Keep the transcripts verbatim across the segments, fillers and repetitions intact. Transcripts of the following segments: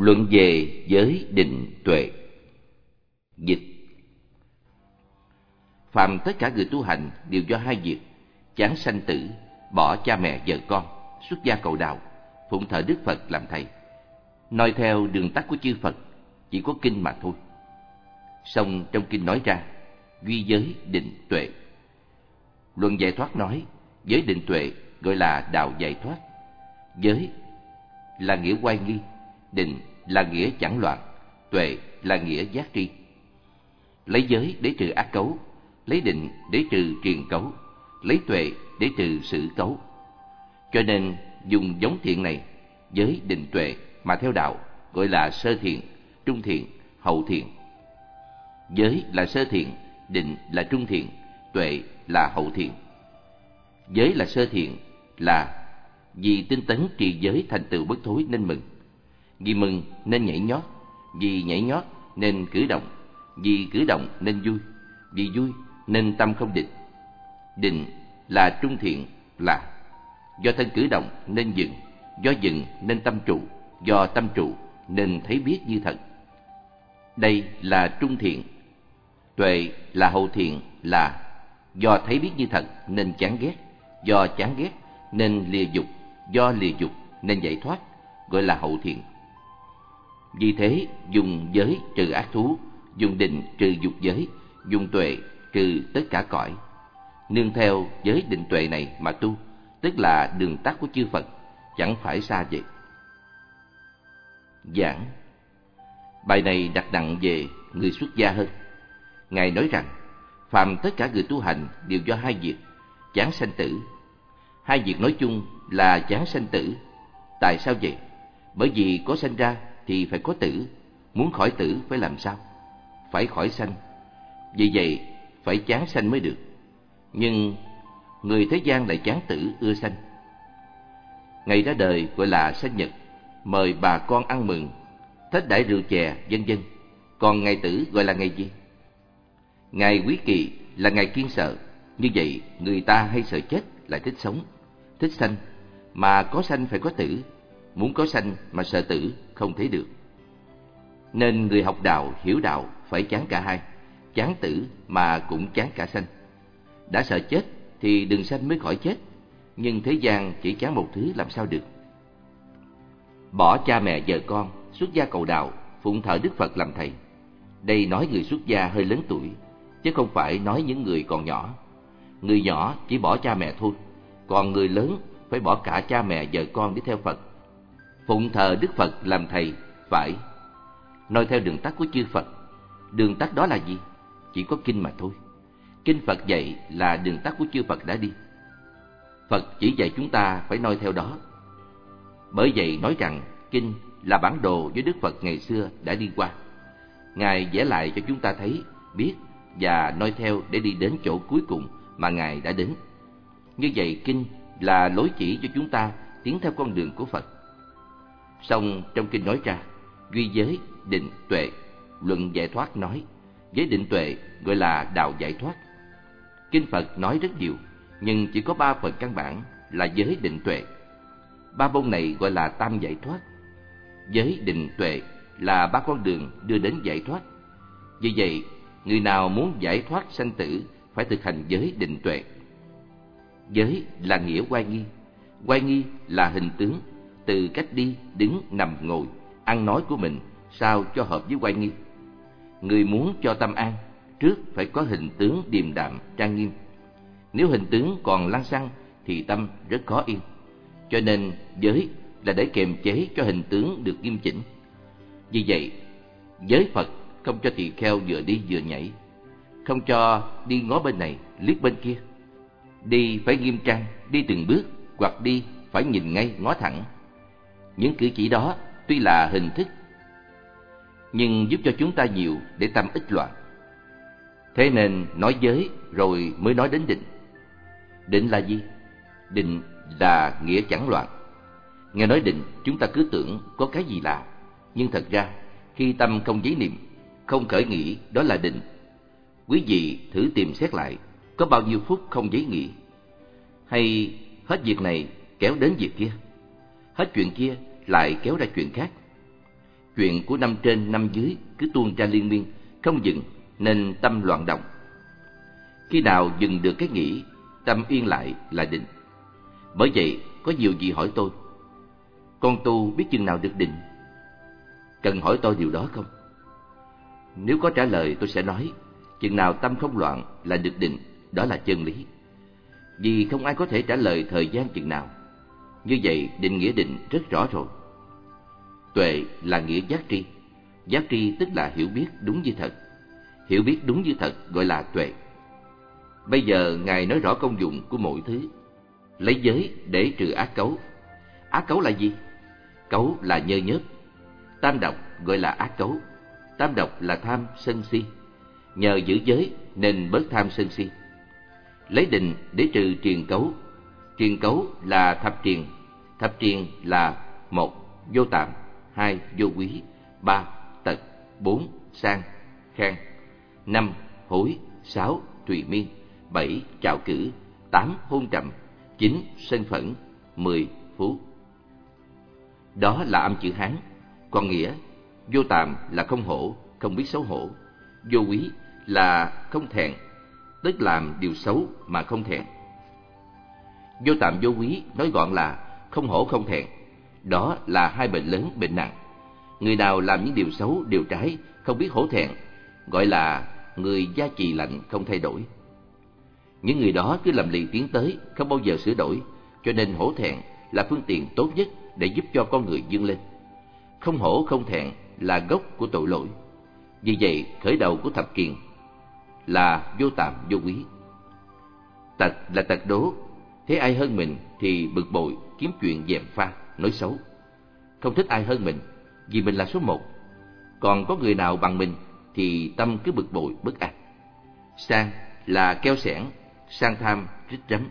Luận về giới định tuệ. Dịch: phàm tất cả người tu hành đều do hai việc: chán sanh tử, bỏ cha mẹ vợ con, xuất gia cầu đạo, phụng thờ Đức Phật làm thầy. Noi theo đường tắt của chư Phật chỉ có kinh mà thôi. Song trong kinh nói ra duy giới định tuệ. Luận giải thoát nói giới định tuệ gọi là đạo giải thoát. Giới là nghĩa oai nghi, định là nghĩa chẳng loạn, tuệ là nghĩa giác tri. Lấy giới để trừ ác cấu, lấy định để trừ triền cấu, lấy tuệ để trừ sử cấu. Cho nên dùng giống thiện này, giới định tuệ mà theo đạo gọi là sơ thiện, trung thiện, hậu thiện. Giới là sơ thiện, định là trung thiện, tuệ là hậu thiện. Giới là sơ thiện là vì tinh tấn trì giới thành tựu bất thối nên mừng, vì mừng nên nhảy nhót, vì nhảy nhót nên cử động, vì cử động nên vui, vì vui nên tâm không định. Định là trung thiện là do thân cử động nên dừng, do dừng nên tâm trụ, do tâm trụ nên thấy biết như thật. Đây là trung thiện. Tuệ là hậu thiện là do thấy biết như thật nên chán ghét, do chán ghét nên lìa dục, do lìa dục nên giải thoát, gọi là hậu thiện. Vì thế dùng giới trừ ác thú, dùng định trừ dục giới, dùng tuệ trừ tất cả cõi. Nương theo giới định tuệ này mà tu, tức là đường tắt của chư Phật, chẳng phải xa vậy. Giảng bài này đặt nặng về người xuất gia hơn. Ngài nói rằng phàm tất cả người tu hành đều do hai việc: chán sanh tử. Hai việc nói chung là chán sanh tử. Tại sao vậy? Bởi vì có sanh ra thì phải có tử. Muốn khỏi tử phải làm sao? Phải khỏi sanh. Vì vậy phải chán sanh mới được. Nhưng người thế gian lại chán tử ưa sanh. Ngày ra đời gọi là sanh nhật, mời bà con ăn mừng, thết đãi rượu chè, vân vân. Còn ngày tử gọi là ngày gì? Ngày quý kỳ là ngày kiêng sợ. Như vậy người ta hay sợ chết, lại thích sống, thích sanh. Mà có sanh phải có tử. Muốn có sanh mà sợ tử không thể được. Nên người học đạo, hiểu đạo phải chán cả hai, chán tử mà cũng chán cả sanh. Đã sợ chết thì đừng sanh mới khỏi chết. Nhưng thế gian chỉ chán một thứ làm sao được? Bỏ cha mẹ vợ con, xuất gia cầu đạo, phụng thờ Đức Phật làm thầy. Đây nói người xuất gia hơi lớn tuổi, chứ không phải nói những người còn nhỏ. Người nhỏ chỉ bỏ cha mẹ thôi, còn người lớn phải bỏ cả cha mẹ vợ con để theo Phật. Phụng thờ Đức Phật làm thầy phải noi theo đường tắt của chư Phật. Đường tắt đó là gì? Chỉ có kinh mà thôi. Kinh Phật dạy là đường tắt của chư Phật đã đi. Phật chỉ dạy chúng ta phải noi theo đó. Bởi vậy nói rằng kinh là bản đồ với Đức Phật ngày xưa đã đi qua. Ngài vẽ lại cho chúng ta thấy, biết và noi theo để đi đến chỗ cuối cùng mà Ngài đã đến. Như vậy kinh là lối chỉ cho chúng ta tiến theo con đường của Phật. Song trong kinh nói ra duy giới định tuệ. Luận giải thoát nói giới định tuệ gọi là đạo giải thoát. Kinh Phật nói rất nhiều, nhưng chỉ có ba phần căn bản là giới định tuệ. Ba môn này gọi là tam giải thoát. Giới định tuệ là ba con đường đưa đến giải thoát. Vì vậy, người nào muốn giải thoát sanh tử phải thực hành giới định tuệ. Giới là nghĩa oai nghi. Oai nghi là hình tướng, từ cách đi, đứng, nằm, ngồi, ăn nói của mình sao cho hợp với oai nghi. Người muốn cho tâm an, trước phải có hình tướng điềm đạm, trang nghiêm. Nếu hình tướng còn lăng xăng thì tâm rất khó yên. Cho nên giới là để kiềm chế cho hình tướng được nghiêm chỉnh. Vì vậy, giới Phật không cho tỳ kheo vừa đi vừa nhảy, không cho đi ngó bên này, liếc bên kia. Đi phải nghiêm trang, đi từng bước, hoặc đi phải nhìn ngay, ngó thẳng. Những cử chỉ đó tuy là hình thức, nhưng giúp cho chúng ta nhiều để tâm ít loạn. Thế nên nói giới rồi mới nói đến định. Định là gì? Định là nghĩa chẳng loạn. Nghe nói định, chúng ta cứ tưởng có cái gì lạ. Nhưng thật ra, khi tâm không giấy niệm, không khởi nghĩ, đó là định. Quý vị thử tìm xét lại, có bao nhiêu phút không giấy nghĩ? Hay hết việc này kéo đến việc kia, hết chuyện kia lại kéo ra chuyện khác? Chuyện của năm trên năm dưới cứ tuôn ra liên miên, không dừng, nên tâm loạn động. Khi nào dừng được cái nghĩ, tâm yên lại là định. Bởi vậy, có nhiều vị hỏi tôi, con tu biết chừng nào được định? Cần hỏi tôi điều đó không? Nếu có trả lời, tôi sẽ nói, chừng nào tâm không loạn là được định, đó là chân lý. Vì không ai có thể trả lời thời gian chừng nào. Như vậy, định nghĩa định rất rõ rồi. Tuệ là nghĩa giác tri. Giác tri tức là hiểu biết đúng như thật. Hiểu biết đúng như thật gọi là tuệ. Bây giờ Ngài nói rõ công dụng của mỗi thứ. Lấy giới để trừ ác cấu. Ác cấu là gì? Cấu là nhơ nhớp. Tam độc gọi là ác cấu. Tam độc là tham, sân, si. Nhờ giữ giới nên bớt tham, sân, si. Lấy định để trừ triền cấu. Triền cấu là thập triền. Thập triền là một vô tạm, hai vô quý, ba tật, bốn sang khang, năm hối, sáu tùy miên, bảy trạo cử, tám hôn trầm, chín sân phẫn, mười phú. Đó là âm chữ Hán. Còn nghĩa vô tạm là không hổ, không biết xấu hổ. Vô quý là không thẹn, tức làm điều xấu mà không thẹn. Vô tạm vô quý nói gọn là không hổ không thẹn. Đó là hai bệnh lớn, bệnh nặng. Người nào làm những điều xấu, điều trái, không biết hổ thẹn, gọi là người da chì lạnh không thay đổi. Những người đó cứ lầm lì tiến tới, không bao giờ sửa đổi, cho nên hổ thẹn là phương tiện tốt nhất để giúp cho con người vươn lên. Không hổ không thẹn là gốc của tội lỗi. Vì vậy, khởi đầu của thập triền là vô tạm vô quý. Tật là tật đố. Thấy ai hơn mình thì bực bội, kiếm chuyện gièm pha, nói xấu. Không thích ai hơn mình, vì mình là số một. Còn có người nào bằng mình thì tâm cứ bực bội, bất an. Sang là keo sẻn, sang tham, rít rắm.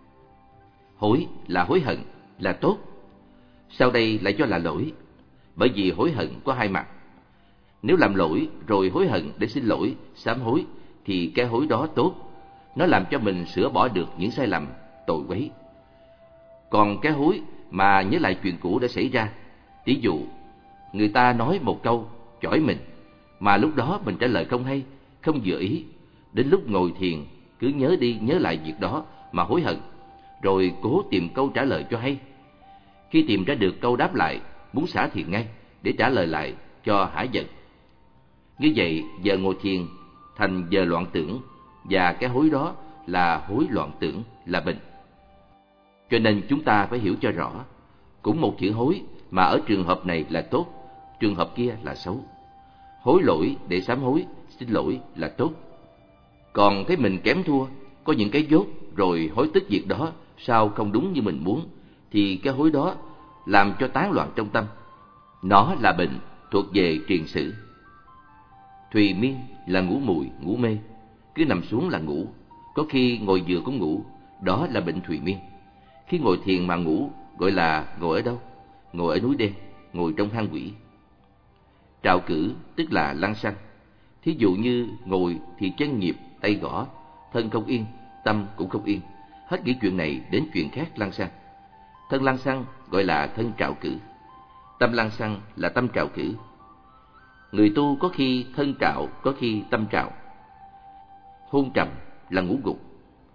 Hối là hối hận, là tốt. Sau đây lại cho là lỗi, bởi vì hối hận có hai mặt. Nếu làm lỗi rồi hối hận để xin lỗi, sám hối, thì cái hối đó tốt. Nó làm cho mình sửa bỏ được những sai lầm, tội quấy. Còn cái hối mà nhớ lại chuyện cũ đã xảy ra, ví dụ người ta nói một câu chỏi mình, mà lúc đó mình trả lời không hay, không vừa ý, đến lúc ngồi thiền cứ nhớ đi nhớ lại việc đó mà hối hận, rồi cố tìm câu trả lời cho hay. Khi tìm ra được câu đáp lại, muốn xả thiền ngay để trả lời lại cho hả giận. Như vậy giờ ngồi thiền thành giờ loạn tưởng, và cái hối đó là hối loạn tưởng, là bệnh. Cho nên chúng ta phải hiểu cho rõ, cũng một chữ hối mà ở trường hợp này là tốt, trường hợp kia là xấu. Hối lỗi để sám hối, xin lỗi là tốt. Còn thấy mình kém thua, có những cái dốt, rồi hối tức việc đó sao không đúng như mình muốn, thì cái hối đó làm cho tán loạn trong tâm. Nó là bệnh thuộc về triền sử. Thùy miên là ngủ mùi, ngủ mê, cứ nằm xuống là ngủ, có khi ngồi vừa cũng ngủ, đó là bệnh thùy miên. Khi ngồi thiền mà ngủ, gọi là ngồi ở đâu? Ngồi ở núi đen, ngồi trong hang quỷ. Trạo cử tức là lăng xăng. Thí dụ như ngồi thì chân nhịp, tay gõ, thân không yên, tâm cũng không yên, hết nghĩ chuyện này đến chuyện khác lăng xăng. Thân lăng xăng gọi là thân trạo cử. Tâm lăng xăng là tâm trạo cử. Người tu có khi thân trạo, có khi tâm trạo. Hôn trầm là ngủ gục.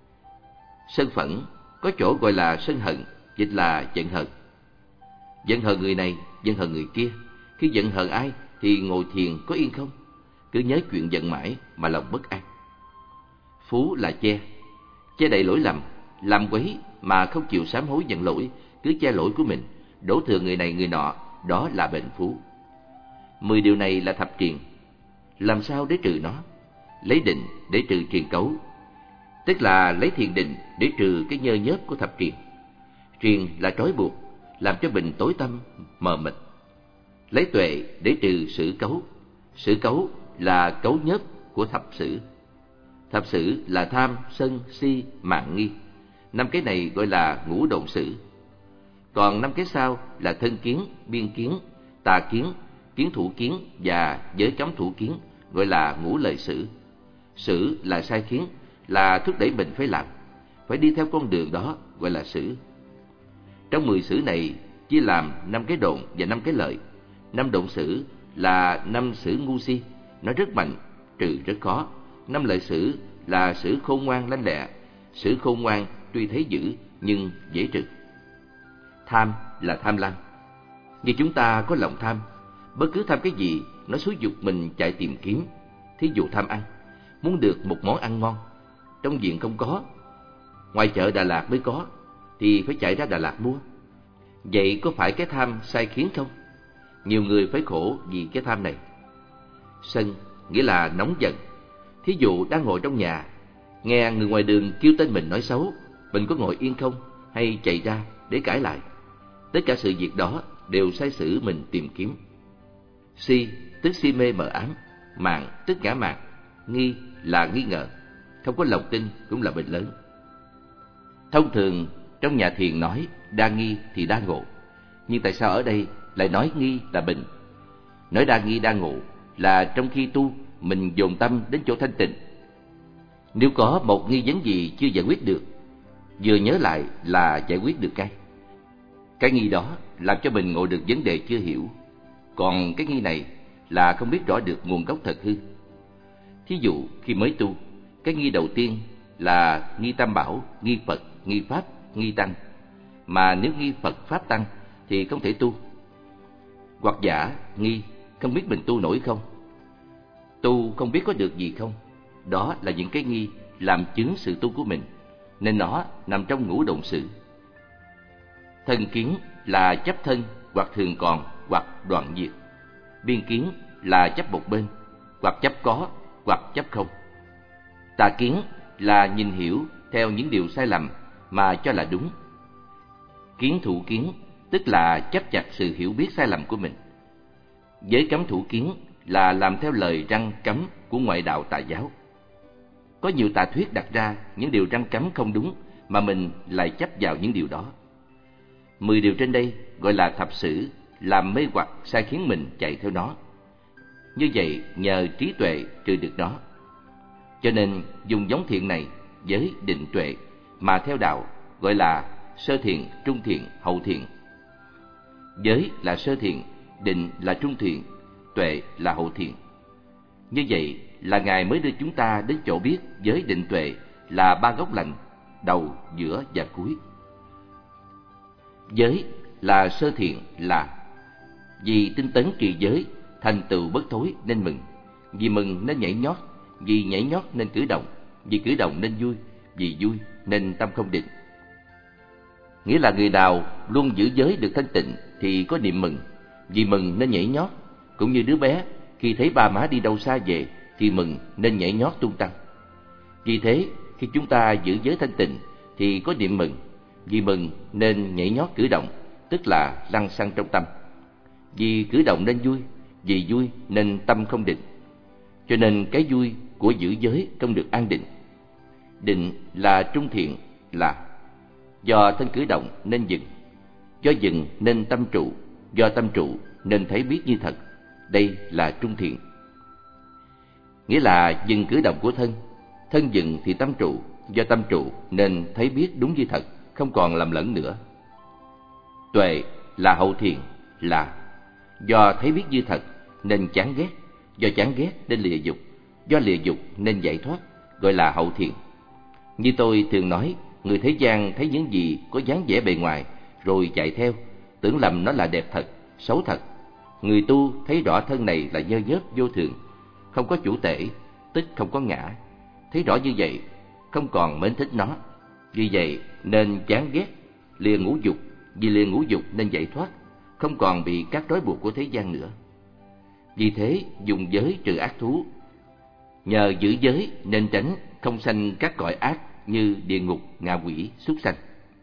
Sân phẫn có chỗ gọi là sân hận, dịch là giận hờn. Giận hờn người này, giận hờn người kia. Khi giận hờn ai thì ngồi thiền có yên không? Cứ nhớ chuyện giận mãi mà lòng bất an. Phú là che, che đậy lỗi lầm, làm quấy mà không chịu sám hối nhận lỗi, cứ che lỗi của mình, đổ thừa người này người nọ, đó là bệnh phú. Mười điều này là thập triền. Làm sao để trừ nó? Lấy định để trừ triền cấu, tức là lấy thiền định để trừ cái nhơ nhớp của thập triền. Triền là trói buộc, làm cho mình tối tăm, mờ mịt. Lấy tuệ để trừ sử cấu. Sử cấu là cấu nhớp của thập sử. Thập sử là tham, sân, si, mạn, nghi. Năm cái này gọi là ngũ độn sử. Còn năm cái sau là thân kiến, biên kiến, tà kiến, kiến thủ kiến và giới cấm thủ kiến, gọi là ngũ lời sử. Sử là sai khiến, là thúc đẩy mình phải làm, phải đi theo con đường đó, gọi là sử. Trong mười sử này chia làm năm cái độn và năm cái lợi. Năm độn sử là năm sử ngu si, nói rất mạnh, trừ rất khó. Năm lợi sử là sử khôn ngoan lanh lẹ, sử khôn ngoan tuy thấy dữ nhưng dễ trừ. Tham là tham lam. Vì chúng ta có lòng tham, bất cứ tham cái gì nó xúi giục mình chạy tìm kiếm. Thí dụ tham ăn, muốn được một món ăn ngon, trong viện không có, ngoài chợ Đà Lạt mới có, thì phải chạy ra Đà Lạt mua. Vậy có phải cái tham sai khiến không? Nhiều người phải khổ vì cái tham này. Sân nghĩa là nóng giận. Thí dụ đang ngồi trong nhà, nghe người ngoài đường kêu tên mình nói xấu, mình có ngồi yên không hay chạy ra để cãi lại? Tất cả sự việc đó đều sai sử mình tìm kiếm. Si tức si mê mờ ám, mạn tức ngã mạn, nghi là nghi ngờ, không có lòng tin cũng là bệnh lớn. Thông thường trong nhà thiền nói đa nghi thì đa ngộ, nhưng tại sao ở đây lại nói nghi là bệnh? Nói đa nghi đa ngộ là trong khi tu mình dồn tâm đến chỗ thanh tịnh. Nếu có một nghi vấn gì chưa giải quyết được, vừa nhớ lại là giải quyết được ngay. Cái nghi đó làm cho mình ngộ được vấn đề chưa hiểu, còn cái nghi này là không biết rõ được nguồn gốc thật hư. Thí dụ khi mới tu, cái nghi đầu tiên là nghi Tam Bảo, nghi Phật, nghi Pháp, nghi Tăng. Mà nếu nghi Phật, Pháp, Tăng thì không thể tu. Hoặc giả nghi không biết mình tu nổi không, tu không biết có được gì không. Đó là những cái nghi làm chứng sự tu của mình, nên nó nằm trong ngũ độn sự. Thân kiến là chấp thân hoặc thường còn hoặc đoạn diệt. Biên kiến là chấp một bên, hoặc chấp có hoặc chấp không. Tà kiến là nhìn hiểu theo những điều sai lầm mà cho là đúng. Kiến thủ kiến tức là chấp chặt sự hiểu biết sai lầm của mình. Giới cấm thủ kiến là làm theo lời răn cấm của ngoại đạo tà giáo. Có nhiều tà thuyết đặt ra những điều răn cấm không đúng mà mình lại chấp vào những điều đó. Mười điều trên đây gọi là thập sử, làm mê hoặc sai khiến mình chạy theo nó. Như vậy nhờ trí tuệ trừ được nó. Cho nên dùng giống thiện này với định tuệ mà theo đạo gọi là sơ thiện, trung thiện, hậu thiện. Giới là sơ thiện, định là trung thiện, tuệ là hậu thiện. Như vậy là Ngài mới đưa chúng ta đến chỗ biết giới định tuệ là ba gốc lành, đầu, giữa và cuối. Giới là sơ thiện là vì tinh tấn trì giới, thành tựu bất thối nên mừng, vì mừng nên nhảy nhót, vì nhảy nhót nên cử động, vì cử động nên vui, vì vui nên tâm không định. Nghĩa là người nào luôn giữ giới được thanh tịnh thì có niệm mừng, vì mừng nên nhảy nhót, cũng như đứa bé khi thấy ba má đi đâu xa về thì mừng nên nhảy nhót tung tăng. Vì thế khi chúng ta giữ giới thanh tịnh thì có niệm mừng, vì mừng nên nhảy nhót cử động, tức là lăng xăng trong tâm. Vì cử động nên vui, vì vui nên tâm không định. Cho nên cái vui của giữ giới không được an định. Định là trung thiện là do thân cử động nên dừng, do dừng nên tâm trụ, do tâm trụ nên thấy biết như thật. Đây là trung thiện. Nghĩa là dừng cử động của thân, thân dừng thì tâm trụ, do tâm trụ nên thấy biết đúng như thật, không còn lầm lẫn nữa. Tuệ là hậu thiện là do thấy biết như thật nên chán ghét, do chán ghét nên lìa dục, do lìa dục nên giải thoát, gọi là hậu thiện. Như tôi thường nói, người thế gian thấy những gì có dáng vẻ bề ngoài rồi chạy theo, tưởng lầm nó là đẹp thật, xấu thật. Người tu thấy rõ thân này là nhơ nhớp vô thường, không có chủ tể, tức không có ngã. Thấy rõ như vậy, không còn mến thích nó. Vì vậy nên chán ghét, lìa ngũ dục, vì lìa ngũ dục nên giải thoát, không còn bị các trói buộc của thế gian nữa. Vì thế dùng giới trừ ác thú. Nhờ giữ giới nên tránh không sanh các cõi ác như địa ngục, ngạ quỷ, súc sanh.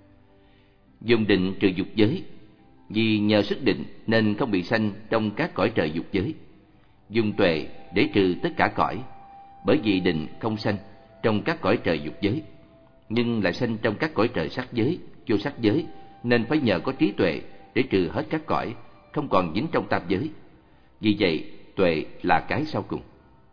Dùng định trừ dục giới. Vì nhờ sức định nên không bị sanh trong các cõi trời dục giới. Dùng tuệ để trừ tất cả cõi. Bởi vì định không sanh trong các cõi trời dục giới, nhưng lại sanh trong các cõi trời sắc giới, vô sắc giới, nên phải nhờ có trí tuệ để trừ hết các cõi, không còn dính trong tam giới. Vì vậy, tuệ là cái sau cùng.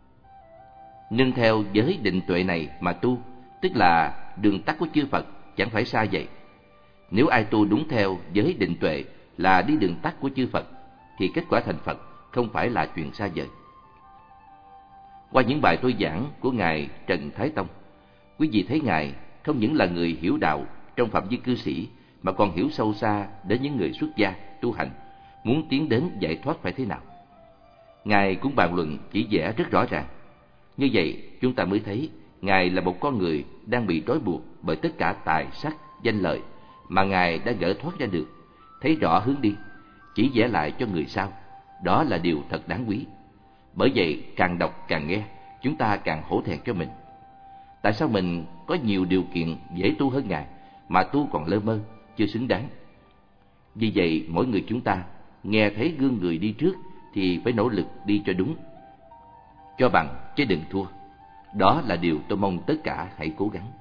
Nương theo giới định tuệ này mà tu, tức là đường tắt của chư Phật, chẳng phải sai vậy. Nếu ai tu đúng theo giới định tuệ là đi đường tắt của chư Phật, thì kết quả thành Phật không phải là chuyện xa vời. Qua những bài tôi giảng của Ngài Trần Thái Tông, quý vị thấy Ngài không những là người hiểu đạo trong phạm vi cư sĩ, mà còn hiểu sâu xa đến những người xuất gia, tu hành, muốn tiến đến giải thoát phải thế nào. Ngài cũng bàn luận chỉ vẽ rất rõ ràng. Như vậy, chúng ta mới thấy Ngài là một con người đang bị trói buộc bởi tất cả tài sắc, danh lợi, mà Ngài đã gỡ thoát ra được, thấy rõ hướng đi, chỉ vẽ lại cho người sau. Đó là điều thật đáng quý. Bởi vậy, càng đọc càng nghe, chúng ta càng hổ thẹn cho mình. Tại sao mình có nhiều điều kiện dễ tu hơn Ngài, mà tu còn lơ mơ, chưa xứng đáng? Vì vậy, mỗi người chúng ta nghe thấy gương người đi trước thì phải nỗ lực đi cho đúng, cho bằng chứ đừng thua. Đó là điều tôi mong tất cả hãy cố gắng.